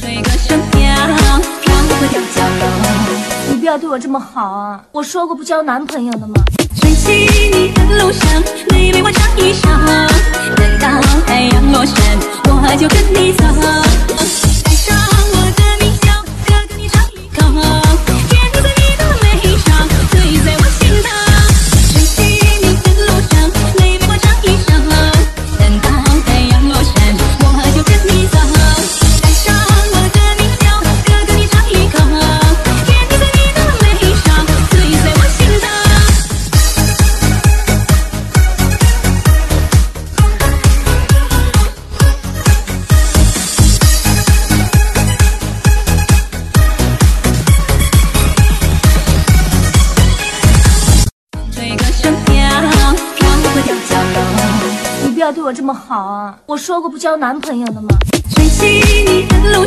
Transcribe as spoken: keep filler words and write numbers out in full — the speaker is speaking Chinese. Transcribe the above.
对歌声飘飘过掉角落。 你不要对我这么好啊！我说过不交男朋友的吗？ 追寻你的路上，每每我唱一首，等到太阳落山，我就跟你走。带上我的名校，哥跟你唱一口，甜在你的眉梢，醉在我心头。追寻你的路上，每每我唱一首，等到太阳落山，我就跟你走。带上我的名校，哥跟你唱一口，甜在你的眉梢，醉在我心头。对歌声飘飘过掉角落。 你不要对我这么好啊！我说过不交男朋友的吗？ 追寻你的路